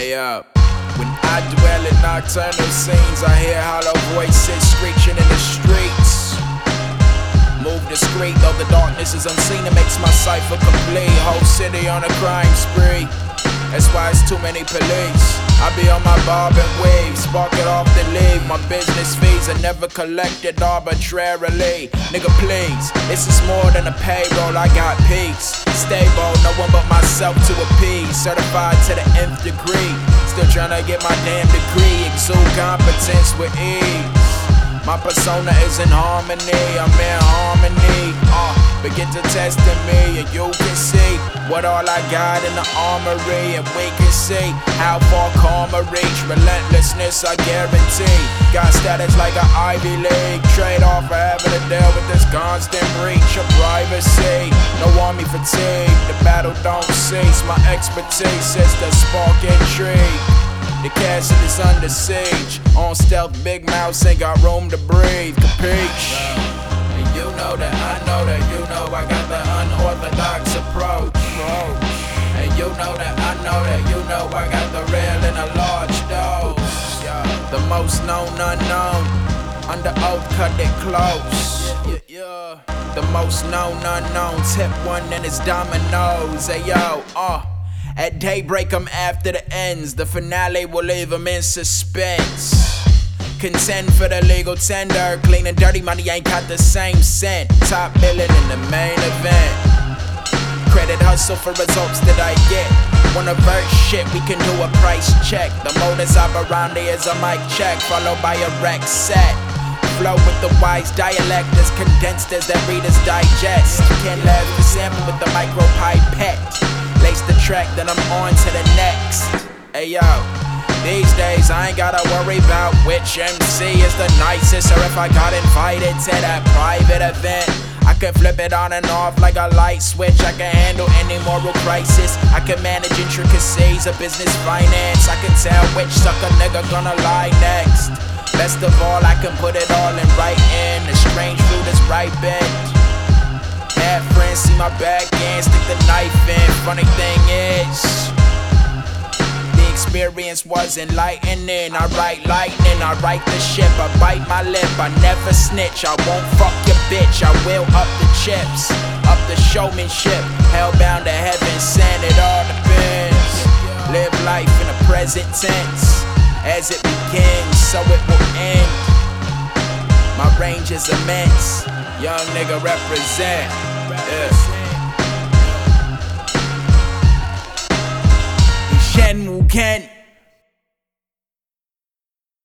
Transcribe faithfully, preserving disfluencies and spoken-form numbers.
Hey up. When I dwell in nocturnal scenes, I hear hollow voices screeching in the streets. Move discreet, though the darkness is unseen, it makes my cipher complete. Whole city on a crime spree, that's why it's too many police. I be on my bob and wave, spark it off the league. My business fees are never collected arbitrarily. Nigga please, this is more than a payroll, I got peace. Stable, no one but myself to appease. Certified to the nth degree, still tryna get my damn degree. Exude competence with ease. My persona is in harmony, I'm in harmony. Uh, begin to testing me and you can see what all I got in the armory. And we can see how far karma reach. Relentlessness I guarantee. Got status like an Ivy League. Trade off for having to deal with this constant breach of privacy. No army fatigue, the battle don't cease. My expertise is the spark intrigue. The castle is under siege. On stealth, big mouse ain't got room to breathe. Capiche? And you know that I know that you know I got the unorthodox approach. And you know that I know that you know I got the real in a large dose. The most known unknown. Under oath, cut it close. The most known unknown. Tip one and it's dominoes. Hey yo, uh. At daybreak, I'm after the ends. The finale will leave them in suspense. Contend for the legal tender. Clean and dirty money ain't got the same scent. Top billing in the main event. Credit hustle for results that I get. Wanna verse shit, we can do a price check. The modus operandi is a mic check, followed by a rec set. Flow with the wise dialect as condensed as that readers digest. Can't laugh the sample with the micro pipette. Lace the track, then I'm on to the next. Hey yo, these days I ain't gotta worry about which M C is the nicest, or if I got invited to that private event. I can flip it on and off like a light switch. I can handle any moral crisis. I can manage intricacies of business finance. I can tell which sucker nigga gonna lie next. Best of all, I can put it all in writing. The strange fruit is ripened. Had friends see my back end, stick the knife in. Funny thing is, the experience was enlightening. I write lightning, I write the ship. I bite my lip, I never snitch. I won't fuck your bitch, I will up the chips. Up the showmanship, hellbound to heaven, send it all depends. Live life in the present tense. As it begins, so it will end. My range is immense. Young nigga represent. Yeah. Shen Wu Ken.